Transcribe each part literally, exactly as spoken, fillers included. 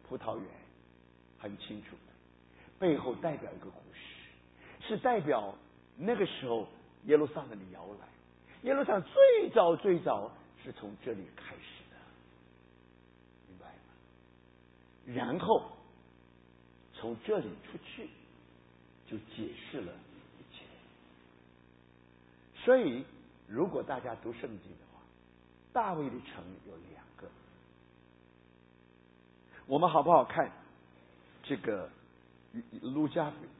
葡萄园，很清楚的，背后代表一个故事，是代表那个时候耶路撒冷的摇篮。耶路撒冷最早最早是从这里开始的，明白吗？然后从这里出去，就解释了一切。所以，如果大家读圣经的话，大卫的城有两个。我们好不好看这个路加福音？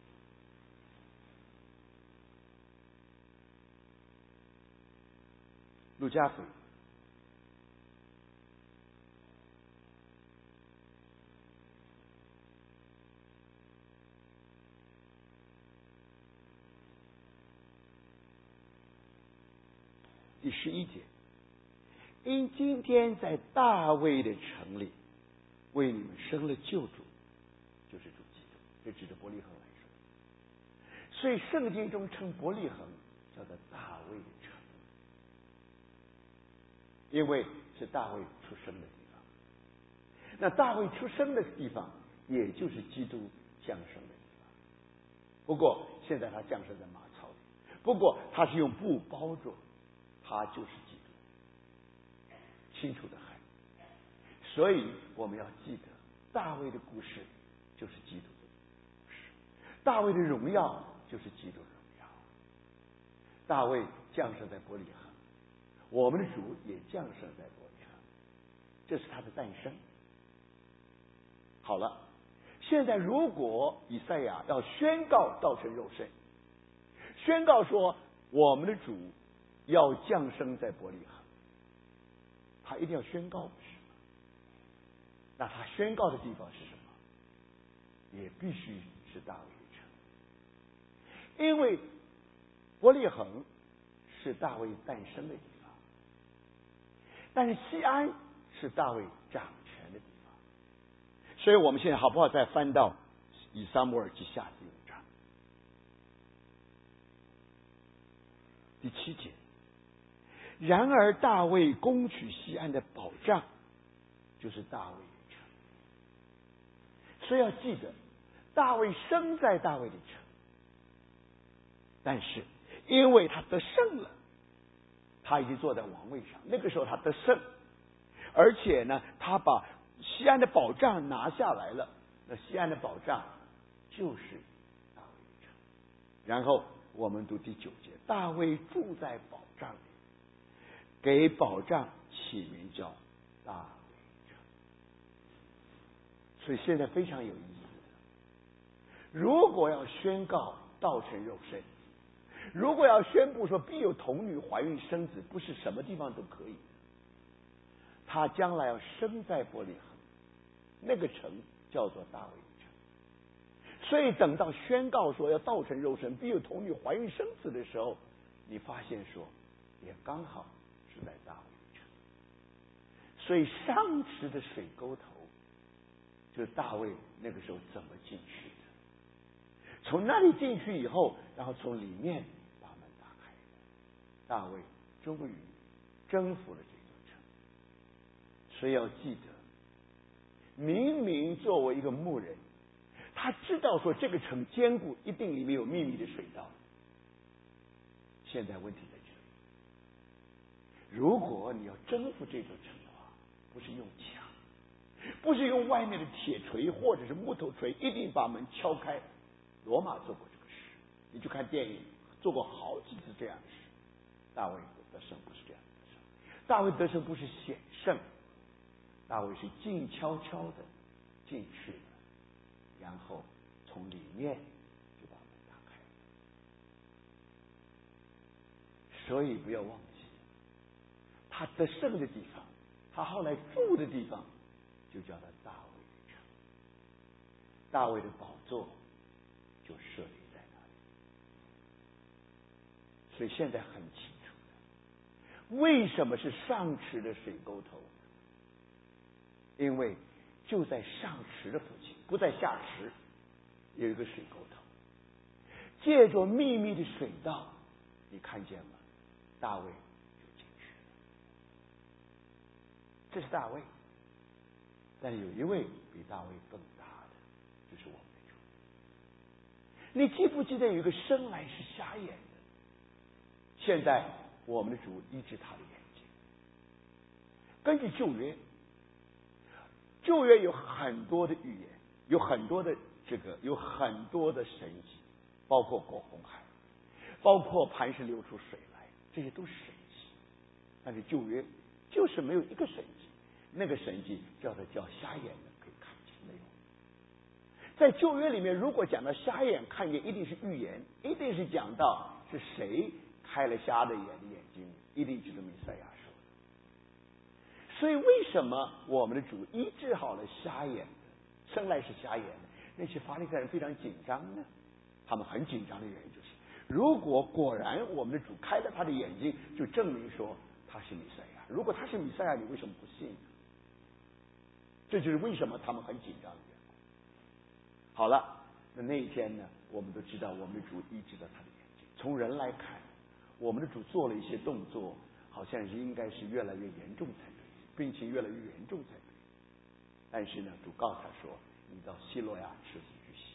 路加福音第十一节，因今天在大卫的城里为你们生了救主，就是主基督，这指着伯利恒来说。所以圣经中称伯利恒叫做大卫的城，因为是大卫出生的地方。那大卫出生的地方，也就是基督降生的地方。不过现在他降生在马槽里，不过他是用布包着，他就是基督，清楚的很。所以我们要记得，大卫的故事就是基督的故事，大卫的荣耀就是基督的荣耀。大卫降生在伯利恒，我们的主也降生在伯利恒，这是他的诞生。好了，现在如果以赛亚要宣告道成肉身，宣告说我们的主要降生在伯利恒，他一定要宣告，不是吗？那他宣告的地方是什么？也必须是大卫的城，因为伯利恒是大卫诞生的地方，但是西安是大卫掌权的地方。所以我们现在好不好再翻到以撒母耳记下第五章第七节，然而大卫攻取西安的保障，就是大卫的城。所以要记得，大卫生在大卫的城，但是因为他得胜了，他已经坐在王位上，那个时候他得胜，而且呢他把西安的保障拿下来了，那西安的保障就是大卫的城。然后我们读第九节，大卫住在保障里，给保障起名叫大卫城。所以现在非常有意思的，如果要宣告道成肉身，如果要宣布说必有童女怀孕生子，不是什么地方都可以，他将来要生在伯利恒，那个城叫做大卫城。所以等到宣告说要道成肉身，必有童女怀孕生子的时候，你发现说也刚好是在大卫城。所以上池的水沟头就是大卫那个时候怎么进去的，从那里进去以后，然后从里面把门打开，大卫终于征服了这座城。所以要记得，明明作为一个牧人，他知道说这个城坚固，一定里面有秘密的水道。现在问题在这里，如果你要征服这座城的话，不是用枪，不是用外面的铁锤或者是木头锤一定把门敲开。罗马做过这个事，你去看电影，做过好几次这样的事。大卫得胜不是这样得胜，大卫得胜不是险胜，大卫是静悄悄的进去了，然后从里面就把门打开了。所以不要忘记，他得胜的地方，他后来住的地方，就叫他大卫的城。大卫的宝座就设立在那里。所以现在很清楚的，为什么是上池的水沟头？因为就在上池的附近，不在下池，有一个水沟头，借着秘密的水道，你看见吗？大卫就进去了。这是大卫。 但是有一位比大卫更大的，就是我们的主。你记不记得有一个生来是瞎眼的，现在我们的主医治他的眼睛。根据旧约，旧约有很多的预言，有很多的这个有很多的神迹，包括过红海，包括磐石流出水来，这些都是神迹。但是旧约就是没有一个神迹，那个神迹叫做叫瞎眼的可以看见，没有。在旧约里面，如果讲到瞎眼看见，一定是预言，一定是讲到是谁开了瞎的眼的眼睛，一定就是弥赛亚说的。所以为什么我们的主医治好了瞎眼的，生来是瞎眼的，那些法利赛人非常紧张呢？他们很紧张的原因就是，如果果然我们的主开了他的眼睛，就证明说他是弥赛亚。如果他是弥赛亚，你为什么不信呢？这就是为什么他们很紧张的缘故。好了，那那一天呢，我们都知道我们的主医治了他的眼睛。从人来看，我们的主做了一些动作，好像是应该是越来越严重才对，病情越来越严重才对。但是呢，主告诉他说：“你到西罗亚池子去洗。”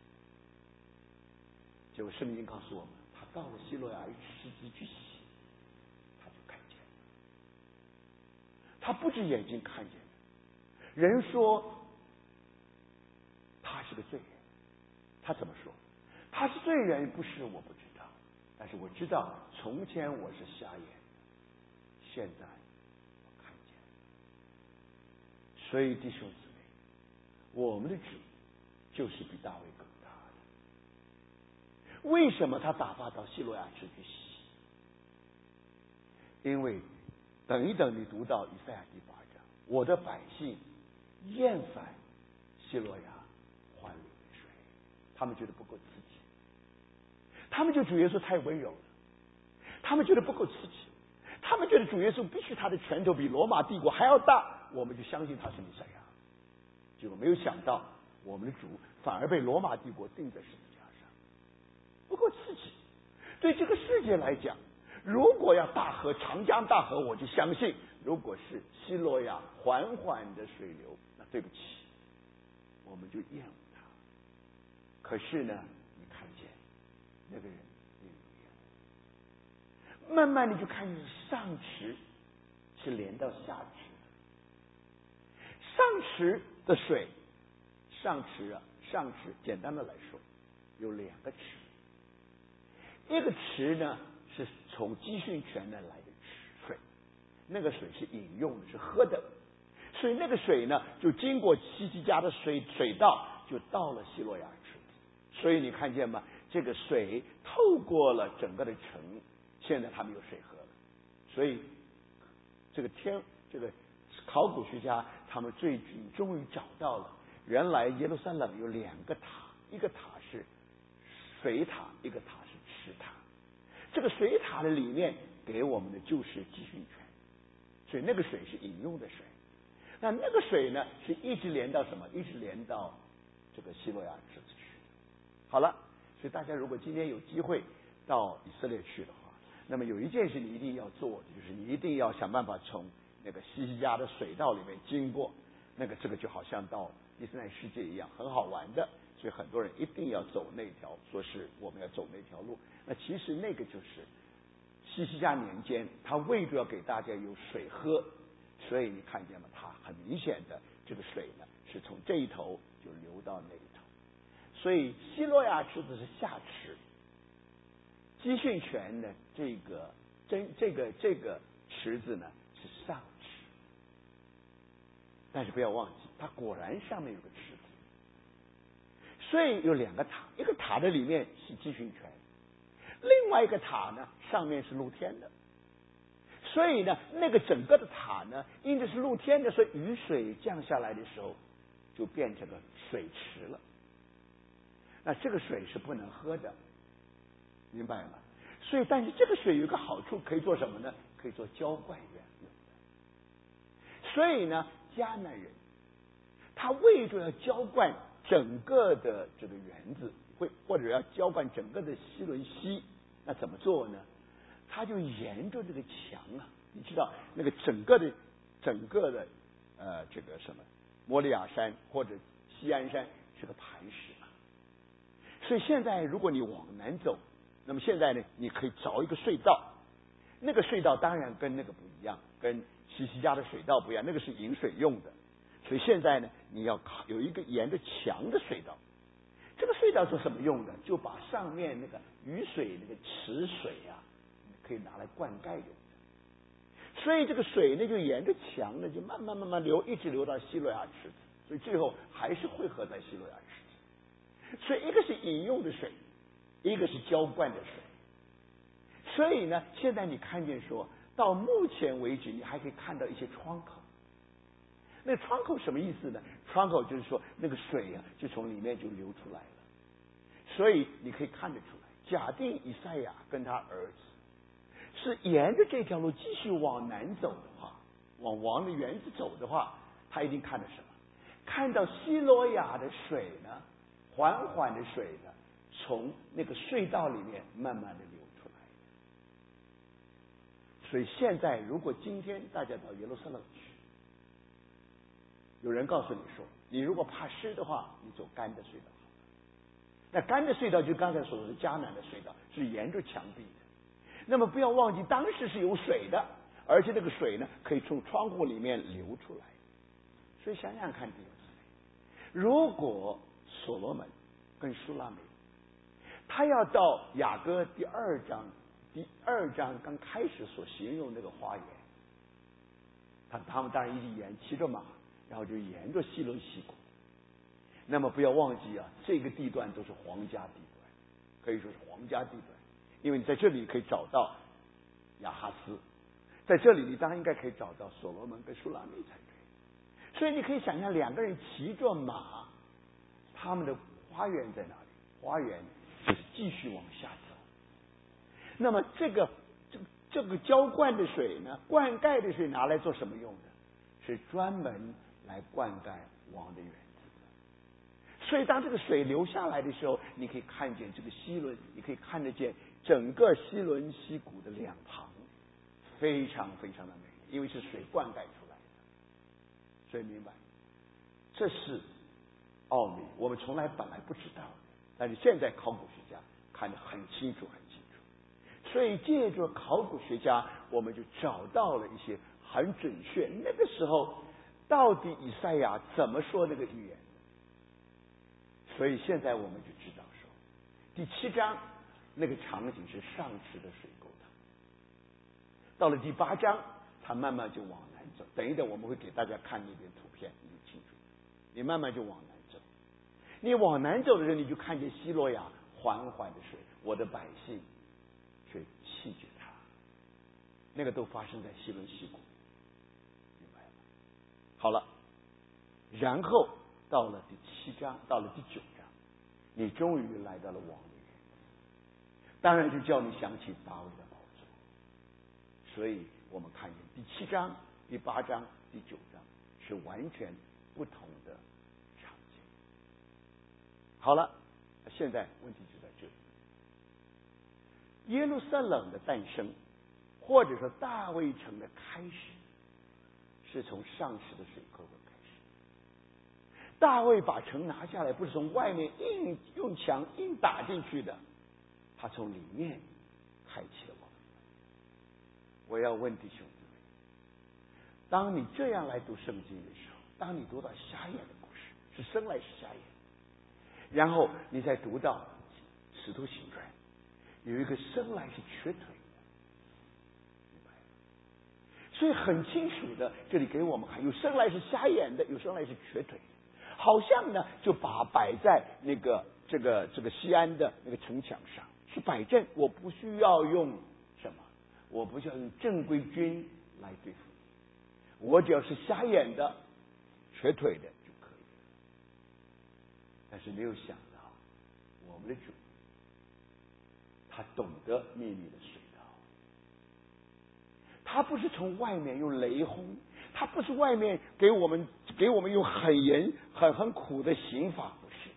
结果圣经告诉我们，他到了西罗亚池子去洗，他就看见了。他不止眼睛看见了，人说他是个罪人，他怎么说？他是罪人，不是我不知道，但是我知道从前我是瞎眼，现在我看见了。所以弟兄姊妹，我们的主就是比大卫更大的。为什么他打发到西罗亚池去洗？因为等一等，你读到以赛亚第八章，我的百姓厌烦西罗亚欢流的水，他们觉得不够刺激，他们觉得主耶稣太温柔了，他们觉得不够刺激，他们觉得主耶稣必须他的拳头比罗马帝国还要大，我们就相信他是弥赛亚。结果没有想到，我们的主反而被罗马帝国钉在十字架上，不够刺激。对这个世界来讲，如果要大河长江大河，我就相信；如果是西罗亚缓缓的水流，那对不起，我们就厌恶它。可是呢，你看见那个人没有厌恶，慢慢你就看见上池是连到下池的，上池的水，上池啊，上池简单的来说有两个池，一个池呢是从基训泉那来的水，那个水是饮用的，是喝的，所以那个水呢就经过西西家的水水道，就到了西罗亚池子。所以你看见吗？这个水透过了整个的城，现在他们有水喝了。所以这个天这个考古学家他们最近终于找到了，原来耶路撒冷有两个塔，一个塔是水塔，一个塔是池塔。这个水塔的里面给我们的就是基训泉，所以那个水是饮用的水。那那个水呢，是一直连到什么？一直连到这个西罗亚池子去。好了，所以大家如果今天有机会到以色列去的话，那么有一件事你一定要做的，就是你一定要想办法从那个西西家的水道里面经过。那个这个就好像到迪士尼世界一样，很好玩的。所以很多人一定要走那条，说是我们要走那条路。那其实那个就是西西家年间，他为着要给大家有水喝，所以你看见了，他很明显的这个水呢是从这一头就流到那一头。所以西罗亚池子是下池，基训泉的这个真这个这个池子呢是上池。但是不要忘记，它果然上面有个池子。所以有两个塔，一个塔的里面是基训泉，另外一个塔呢上面是露天的。所以呢，那个整个的塔呢，因为是露天的，所以雨水降下来的时候，就变成了水池了。那这个水是不能喝的，明白吗？所以，但是这个水有一个好处，可以做什么呢？可以做浇灌园用的。所以呢，迦南人他为着要浇灌整个的这个园子，会或者要浇灌整个的西伦溪，那怎么做呢？他就沿着这个墙啊，你知道那个整个的整个的呃这个什么摩利亚山或者锡安山是个磐石嘛。所以现在如果你往南走，那么现在呢，你可以凿一个隧道，那个隧道当然跟那个不一样，跟西西家的水道不一样，那个是引水用的。所以现在呢，你要有一个沿着墙的隧道。这个隧道是什么用的？就把上面那个雨水那个池水啊，可以拿来灌溉用的。所以这个水呢，就沿着墙呢，就慢慢慢慢流，一直流到西罗亚池子，所以最后还是汇合在西罗亚池子。所以一个是饮用的水，一个是浇灌的水。所以呢，现在你看见说到目前为止，你还可以看到一些窗口。那个窗口什么意思呢？窗口就是说那个水啊，就从里面就流出来了。所以你可以看得出来，假定以赛亚跟他儿子是沿着这条路继续往南走的话，往王的园子走的话，他一定看到什么？看到西罗亚的水呢，缓缓的水呢，从那个隧道里面慢慢的流出来。所以现在如果今天大家到耶路撒冷去，有人告诉你说，你如果怕湿的话，你走干的隧道好了。那干的隧道就刚才所说的迦南的隧道，是沿着墙壁的。那么不要忘记，当时是有水的，而且这个水呢，可以从窗户里面流出来。所以想想看，弟兄姊妹，如果所罗门跟舒拉美，他要到雅歌第二章，第二章刚开始所形容那个花园，他他们当然一直沿骑着马。然后就沿着西伦西谷，那么不要忘记啊，这个地段都是皇家地段，可以说是皇家地段，因为你在这里可以找到亚哈斯，在这里你当然应该可以找到所罗门跟舒拉美才对。所以你可以想象两个人骑着马，他们的花园在哪里？花园就是继续往下走。那么这个这个这个浇灌的水呢，灌溉的水拿来做什么用的？是专门来灌溉王的园子的。所以当这个水流下来的时候，你可以看见这个西伦，你可以看得见整个西伦西谷的两旁非常非常的美丽，因为是水灌溉出来的。所以明白，这是奥秘，我们从来本来不知道的，但是现在考古学家看得很清楚很清楚。所以借着考古学家，我们就找到了一些很准确，那个时候到底以赛亚怎么说那个预言？所以现在我们就知道说，第七章那个场景是上池的水沟塘，到了第八章，他慢慢就往南走。等一等，我们会给大家看那边图片，你就清楚。你慢慢就往南走，你往南走的时候，你就看见西罗亚缓缓的水，我的百姓却弃绝他。那个都发生在西伦西谷。好了，然后到了第七章，到了第九章，你终于来到了王的园子，当然就叫你想起大卫的宝座。所以我们看见第七章、第八章、第九章是完全不同的场景。好了，现在问题就在这里：耶路撒冷的诞生，或者说大卫城的开始，是从上池的水沟开始。大卫把城拿下来，不是从外面硬用墙硬打进去的，他从里面开启了王。我要问弟兄姊妹，当你这样来读圣经的时候，当你读到瞎眼的故事，是生来是瞎眼，然后你再读到使徒行传，有一个生来是瘸腿，所以很清楚的，这里给我们看，有生来是瞎眼的，有生来是瘸腿的，好像呢就把摆在那个这个这个西安的那个城墙上，是摆阵。我不需要用什么，我不需要用正规军来对付你，我只要是瞎眼的、瘸腿的就可以了。但是没有想到，我们的主，他懂得秘密的水。他不是从外面用雷轰，他不是外面给我们给我们用很严很很苦的刑罚，不是的，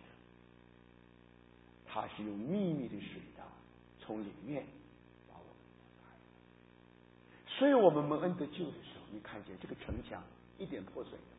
他是用秘密的水道从里面把我们打开。所以我们蒙恩得救的时候，你看见这个城墙一点破损没